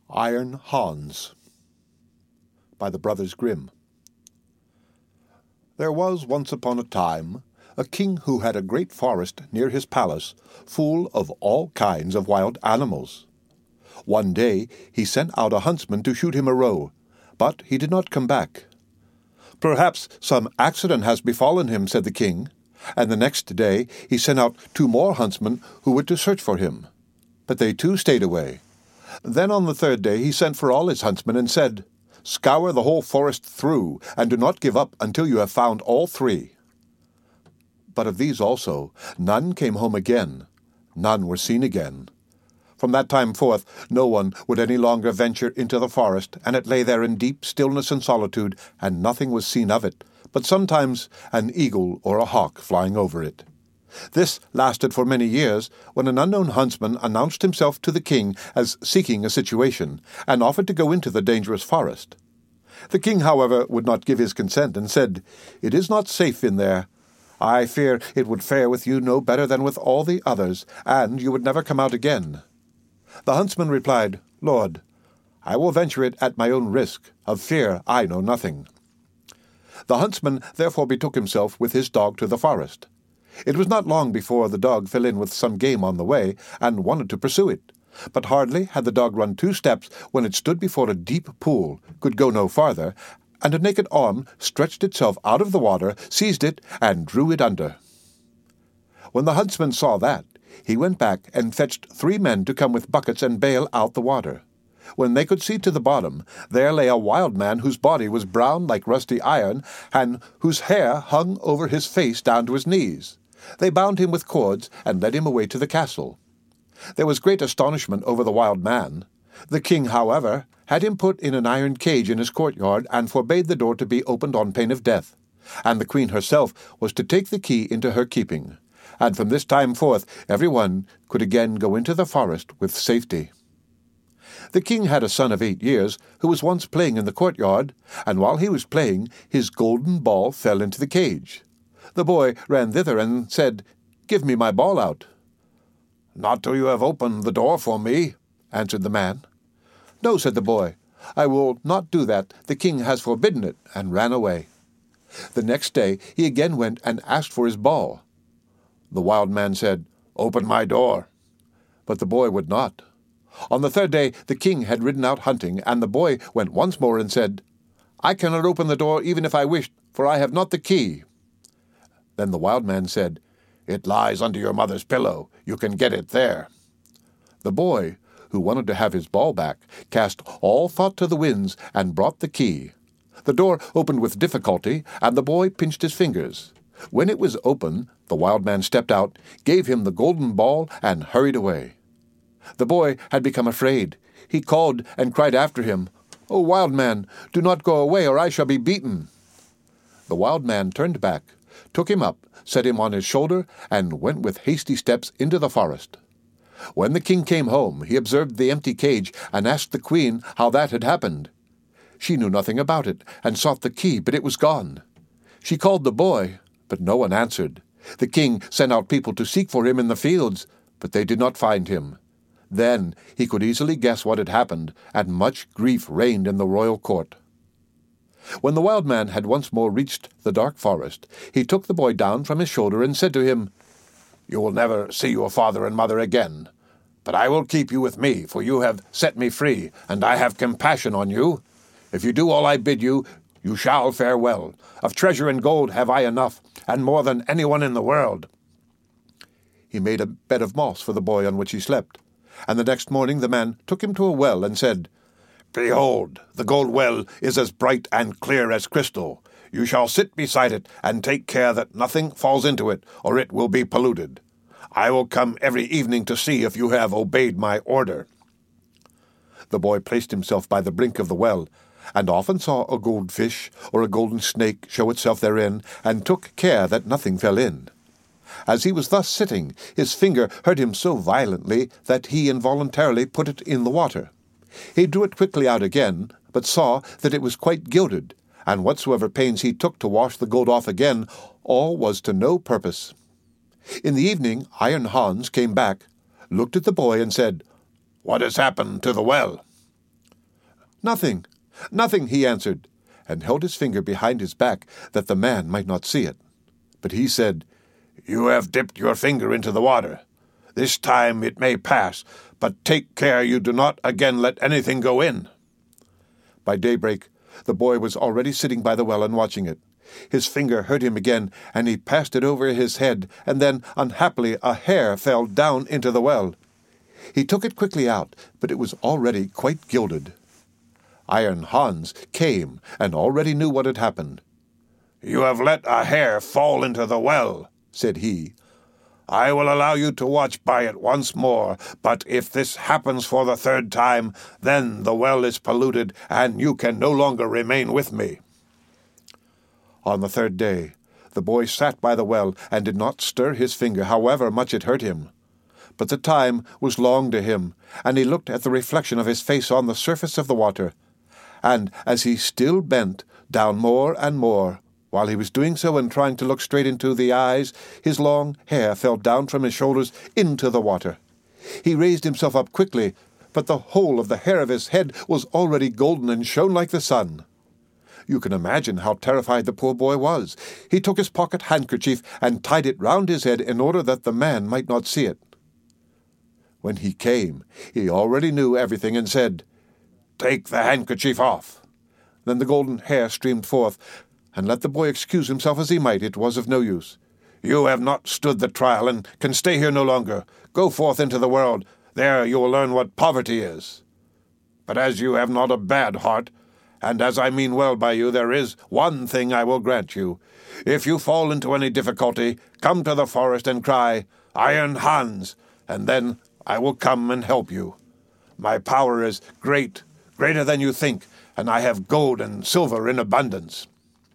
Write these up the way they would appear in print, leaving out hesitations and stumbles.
Iron Hans by the Brothers Grimm. There was once upon a time a king who had a great forest near his palace, full of all kinds of wild animals. One day he sent out a huntsman to shoot him a roe, but he did not come back. "Perhaps some accident has befallen him," said the king, and the next day he sent out 2 more huntsmen who were to search for him. But they too stayed away. Then on the 3rd day he sent for all his huntsmen and said, "Scour the whole forest through, and do not give up until you have found all 3. But of these also none came home again, none were seen again. From that time forth no one would any longer venture into the forest, and it lay there in deep stillness and solitude, and nothing was seen of it, but sometimes an eagle or a hawk flying over it. This lasted for many years, when an unknown huntsman announced himself to the king as seeking a situation, and offered to go into the dangerous forest. The king, however, would not give his consent, and said, "It is not safe in there. I fear it would fare with you no better than with all the others, and you would never come out again." The huntsman replied, "Lord, I will venture it at my own risk. Of fear I know nothing." The huntsman therefore betook himself with his dog to the forest. It was not long before the dog fell in with some game on the way, and wanted to pursue it. But hardly had the dog run 2 steps when it stood before a deep pool, could go no farther, and a naked arm stretched itself out of the water, seized it, and drew it under. When the huntsman saw that, he went back and fetched 3 men to come with buckets and bail out the water. When they could see to the bottom, there lay a wild man whose body was brown like rusty iron, and whose hair hung over his face down to his knees. They bound him with cords and led him away to the castle. There was great astonishment over the wild man. The king, however, had him put in an iron cage in his courtyard, and forbade the door to be opened on pain of death. And the queen herself was to take the key into her keeping. And from this time forth every one could again go into the forest with safety. The king had a son of 8 years, who was once playing in the courtyard, and while he was playing, his golden ball fell into the cage. The boy ran thither and said, "Give me my ball out." "Not till you have opened the door for me," answered the man. "No," said the boy, "I will not do that. The king has forbidden it," and ran away. The next day he again went and asked for his ball. The wild man said, "Open my door." But the boy would not. On the 3rd day the king had ridden out hunting, and the boy went once more and said, "I cannot open the door even if I wished, for I have not the key." Then the wild man said, "It lies under your mother's pillow. You can get it there." The boy, who wanted to have his ball back, cast all thought to the winds and brought the key. The door opened with difficulty, and the boy pinched his fingers. When it was open, the wild man stepped out, gave him the golden ball, and hurried away. The boy had become afraid. He called and cried after him, "O wild man, do not go away, or I shall be beaten." The wild man turned back, took him up, set him on his shoulder, and went with hasty steps into the forest. When the king came home, he observed the empty cage, and asked the queen how that had happened. She knew nothing about it, and sought the key, but it was gone. She called the boy, but no one answered. The king sent out people to seek for him in the fields, but they did not find him. Then he could easily guess what had happened, and much grief reigned in the royal court. When the wild man had once more reached the dark forest, he took the boy down from his shoulder and said to him, "You will never see your father and mother again, but I will keep you with me, for you have set me free, and I have compassion on you. If you do all I bid you, you shall fare well. Of treasure and gold have I enough, and more than anyone in the world." He made a bed of moss for the boy on which he slept, and the next morning the man took him to a well and said, "Behold, the gold well is as bright and clear as crystal. You shall sit beside it and take care that nothing falls into it, or it will be polluted. I will come every evening to see if you have obeyed my order." The boy placed himself by the brink of the well, and often saw a goldfish or a golden snake show itself therein, and took care that nothing fell in. As he was thus sitting, his finger hurt him so violently that he involuntarily put it in the water. He drew it quickly out again, but saw that it was quite gilded, and whatsoever pains he took to wash the gold off again, all was to no purpose. In the evening Iron Hans came back, looked at the boy, and said, "What has happened to the well?" "Nothing, nothing," he answered, and held his finger behind his back that the man might not see it. But he said, "You have dipped your finger into the water. This time it may pass, but take care you do not again let anything go in." By daybreak, the boy was already sitting by the well and watching it. His finger hurt him again, and he passed it over his head, and then, unhappily, a hair fell down into the well. He took it quickly out, but it was already quite gilded. Iron Hans came and already knew what had happened. "You have let a hair fall into the well," said he. "I will allow you to watch by it once more, but if this happens for the third time, then the well is polluted, and you can no longer remain with me." On the third day, the boy sat by the well and did not stir his finger, however much it hurt him. But the time was long to him, and he looked at the reflection of his face on the surface of the water. And as he still bent down more and more, while he was doing so and trying to look straight into the eyes, his long hair fell down from his shoulders into the water. He raised himself up quickly, but the whole of the hair of his head was already golden and shone like the sun. You can imagine how terrified the poor boy was. He took his pocket handkerchief and tied it round his head in order that the man might not see it. When he came, he already knew everything and said, "Take the handkerchief off." Then the golden hair streamed forth, and let the boy excuse himself as he might, it was of no use. "You have not stood the trial and can stay here no longer. Go forth into the world. There you will learn what poverty is. But as you have not a bad heart, and as I mean well by you, there is one thing I will grant you. If you fall into any difficulty, come to the forest and cry, 'Iron Hans,' and then I will come and help you. My power is great, greater than you think, and I have gold and silver in abundance."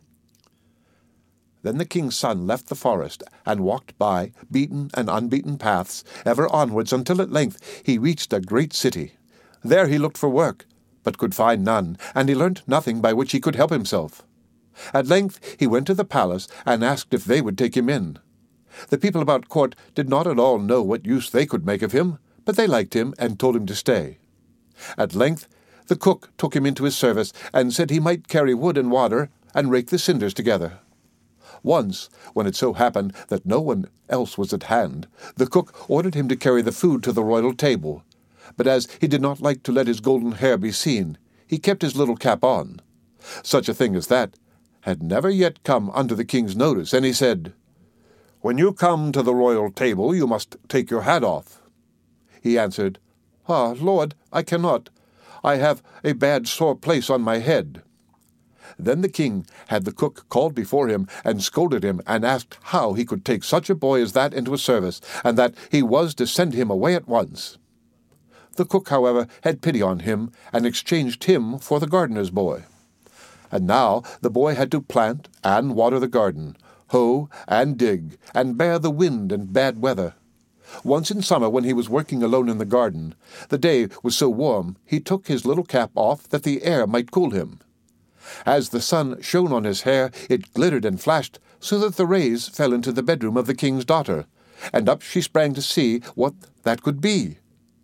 Then the king's son left the forest, and walked by beaten and unbeaten paths, ever onwards, until at length he reached a great city. There he looked for work, but could find none, and he learnt nothing by which he could help himself. At length he went to the palace, and asked if they would take him in. The people about court did not at all know what use they could make of him, but they liked him, and told him to stay. At length the cook took him into his service, and said he might carry wood and water, and rake the cinders together. Once, when it so happened that no one else was at hand, the cook ordered him to carry the food to the royal table. But as he did not like to let his golden hair be seen, he kept his little cap on. Such a thing as that had never yet come under the king's notice, and he said, "When you come to the royal table, you must take your hat off." He answered, "Ah, Lord, I cannot. I have a bad sore place on my head." Then the king had the cook called before him, and scolded him, and asked how he could take such a boy as that into his service, and that he was to send him away at once. The cook, however, had pity on him, and exchanged him for the gardener's boy. And now the boy had to plant and water the garden, hoe and dig, and bear the wind and bad weather. Once in summer, when he was working alone in the garden, the day was so warm he took his little cap off that the air might cool him. As the sun shone on his hair, it glittered and flashed, so that the rays fell into the bedroom of the king's daughter, and up she sprang to see what that could be.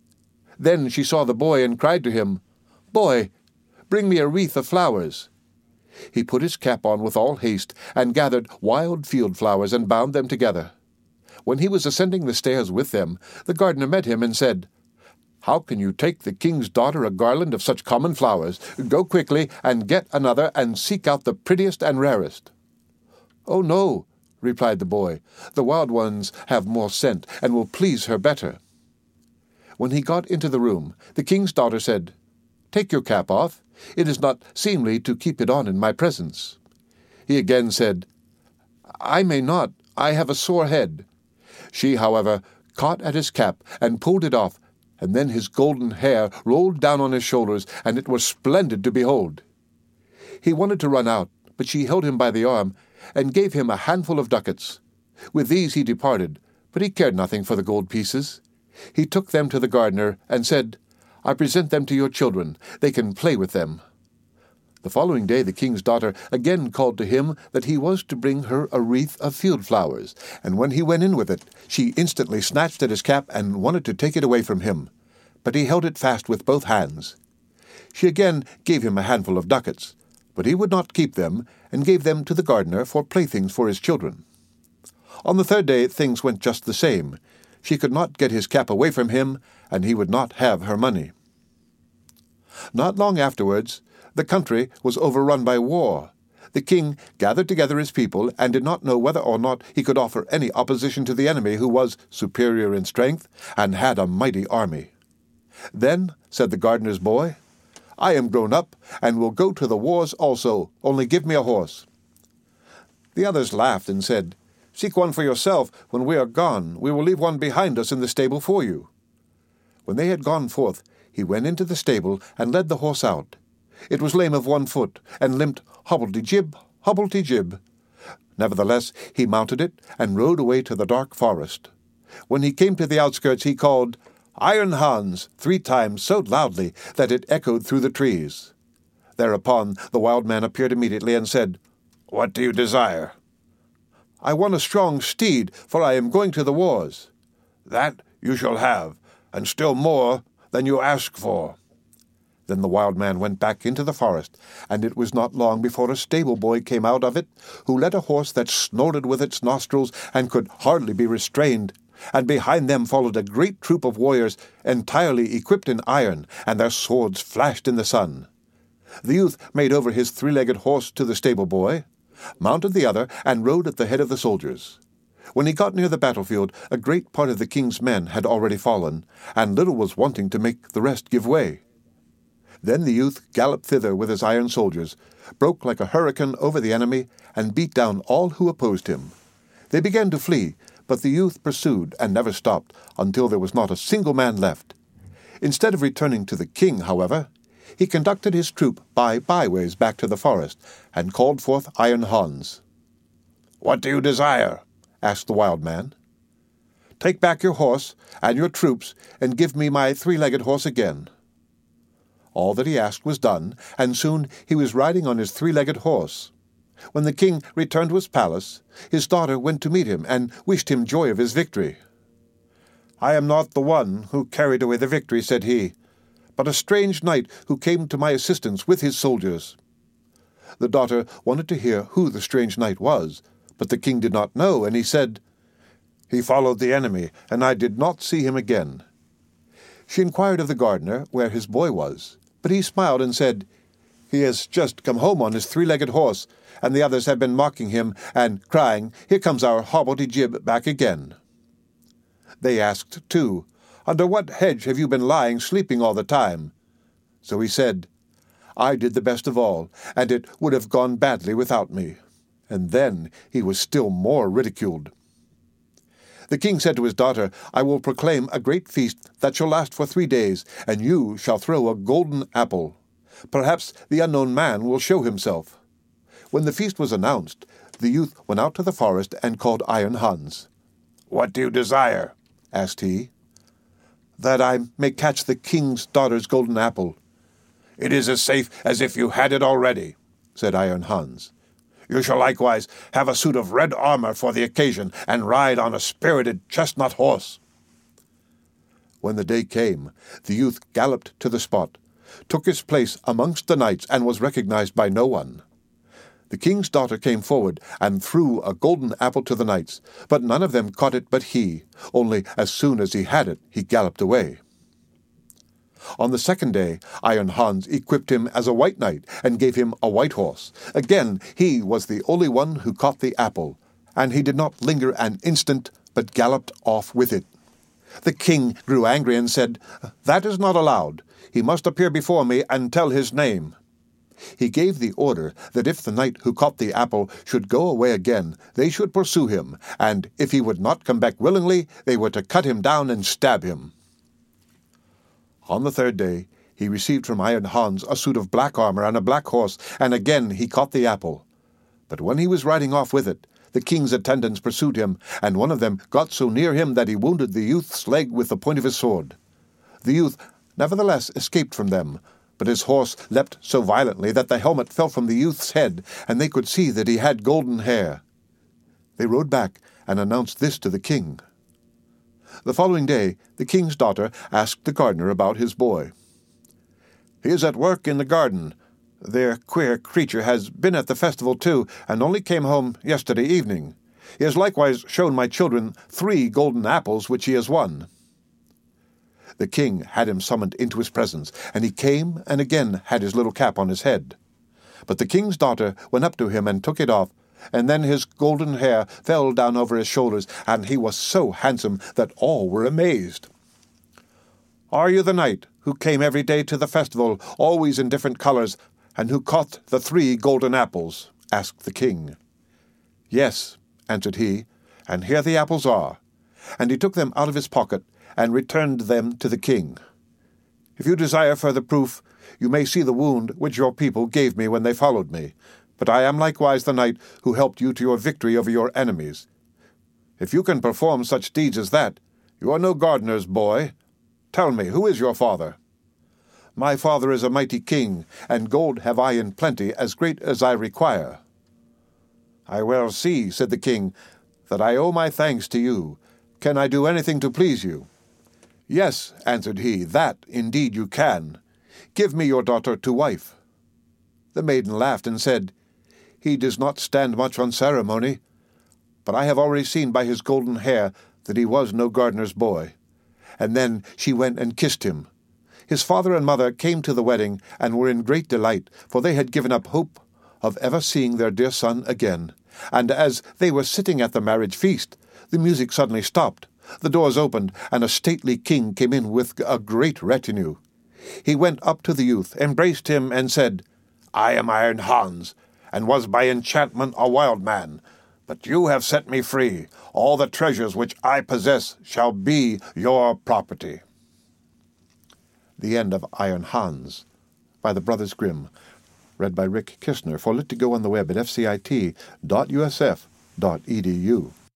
Then she saw the boy and cried to him, "Boy, bring me a wreath of flowers." He put his cap on with all haste, and gathered wild field flowers and bound them together. When he was ascending the stairs with them, the gardener met him and said, "How can you take the king's daughter a garland of such common flowers? Go quickly and get another, and seek out the prettiest and rarest." "Oh, no," replied the boy. "The wild ones have more scent, and will please her better." When he got into the room, the king's daughter said, "Take your cap off. It is not seemly to keep it on in my presence." He again said, "I may not. I have a sore head." She, however, caught at his cap and pulled it off, and then his golden hair rolled down on his shoulders, and it was splendid to behold. He wanted to run out, but she held him by the arm, and gave him a handful of ducats. With these he departed, but he cared nothing for the gold pieces. He took them to the gardener, and said, "I present them to your children. They can play with them." The following day the king's daughter again called to him that he was to bring her a wreath of field flowers, and when he went in with it, she instantly snatched at his cap and wanted to take it away from him, but he held it fast with both hands. She again gave him a handful of ducats, but he would not keep them, and gave them to the gardener for playthings for his children. On the third day things went just the same. She could not get his cap away from him, and he would not have her money. Not long afterwards, the country was overrun by war. The king gathered together his people, and did not know whether or not he could offer any opposition to the enemy, who was superior in strength, and had a mighty army. Then said the gardener's boy, "I am grown up, and will go to the wars also, only give me a horse." The others laughed and said, "Seek one for yourself. When we are gone, we will leave one behind us in the stable for you." When they had gone forth, he went into the stable, and led the horse out. It was lame of one foot, and limped hobblety-jib, hobblety-jib. Nevertheless he mounted it, and rode away to the dark forest. When he came to the outskirts, he called, "Iron Hans," 3 times so loudly that it echoed through the trees. Thereupon the wild man appeared immediately, and said, "What do you desire?" "I want a strong steed, for I am going to the wars." "That you shall have, and still more than you ask for." Then the wild man went back into the forest, and it was not long before a stable-boy came out of it, who led a horse that snorted with its nostrils, and could hardly be restrained. And behind them followed a great troop of warriors, entirely equipped in iron, and their swords flashed in the sun. The youth made over his 3-legged horse to the stable-boy, mounted the other, and rode at the head of the soldiers. When he got near the battlefield, a great part of the king's men had already fallen, and little was wanting to make the rest give way. Then the youth galloped thither with his iron soldiers, broke like a hurricane over the enemy, and beat down all who opposed him. They began to flee, but the youth pursued and never stopped, until there was not a single man left. Instead of returning to the king, however, he conducted his troop by byways back to the forest, and called forth Iron Hans. "What do you desire?" asked the wild man. "Take back your horse and your troops, and give me my 3-legged horse again." All that he asked was done, and soon he was riding on his 3-legged horse. When the king returned to his palace, his daughter went to meet him, and wished him joy of his victory. "I am not the one who carried away the victory," said he, "but a strange knight who came to my assistance with his soldiers." The daughter wanted to hear who the strange knight was, but the king did not know, and he said, "He followed the enemy, and I did not see him again." She inquired of the gardener where his boy was, but he smiled and said, "He has just come home on his 3-legged horse, and the others have been mocking him and crying, 'Here comes our hobblety-jib back again.'" They asked, too, "Under what hedge have you been lying sleeping all the time?" So he said, "I did the best of all, and it would have gone badly without me." And then he was still more ridiculed. The king said to his daughter, "I will proclaim a great feast that shall last for 3 days, and you shall throw a golden apple. Perhaps the unknown man will show himself." When the feast was announced, the youth went out to the forest and called Iron Hans. "What do you desire?" asked he. "That I may catch the king's daughter's golden apple." "It is as safe as if you had it already," said Iron Hans. "You shall likewise have a suit of red armor for the occasion, and ride on a spirited chestnut horse." When the day came, the youth galloped to the spot, took his place amongst the knights, and was recognized by no one. The king's daughter came forward, and threw a golden apple to the knights, but none of them caught it but he, only as soon as he had it, he galloped away. On the 2nd day, Iron Hans equipped him as a white knight, and gave him a white horse. Again he was the only one who caught the apple, and he did not linger an instant, but galloped off with it. The king grew angry and said, "That is not allowed. He must appear before me and tell his name." He gave the order that if the knight who caught the apple should go away again, they should pursue him, and if he would not come back willingly, they were to cut him down and stab him. On the 3rd day, he received from Iron Hans a suit of black armor and a black horse, and again he caught the apple. But when he was riding off with it, the king's attendants pursued him, and one of them got so near him that he wounded the youth's leg with the point of his sword. The youth nevertheless escaped from them, but his horse leapt so violently that the helmet fell from the youth's head, and they could see that he had golden hair. They rode back and announced this to the king. The following day, the king's daughter asked the gardener about his boy. He is at work in the garden. Their queer creature has been at the festival too, and only came home yesterday evening. He has likewise shown my children 3 golden apples which he has won." The king had him summoned into his presence, and he came and again had his little cap on his head. But the king's daughter went up to him and took it off, and then his golden hair fell down over his shoulders, and he was so handsome that all were amazed. "Are you the knight who came every day to the festival, always in different colors, and who caught the 3 golden apples?" asked the king. "Yes," answered he, "and here the apples are." And he took them out of his pocket, and returned them to the king. "If you desire further proof, you may see the wound which your people gave me when they followed me. But I am likewise the knight who helped you to your victory over your enemies. If you can perform such deeds as that, you are no gardener's boy. Tell me, who is your father?" "My father is a mighty king, and gold have I in plenty, as great as I require." "I well see," said the king, "that I owe my thanks to you. Can I do anything to please you?" "Yes," answered he, "that indeed you can. Give me your daughter to wife." The maiden laughed and said, "He does not stand much on ceremony, but I have already seen by his golden hair that he was no gardener's boy." And then she went and kissed him. His father and mother came to the wedding and were in great delight, for they had given up hope of ever seeing their dear son again. And as they were sitting at the marriage feast, the music suddenly stopped. The doors opened, and a stately king came in with a great retinue. He went up to the youth, embraced him, and said, "I am Iron Hans, and was by enchantment a wild man. But you have set me free. All the treasures which I possess shall be your property." The end of Iron Hans, by the Brothers Grimm, read by Rick Kistner, for Lit2Go on the web at fcit.usf.edu.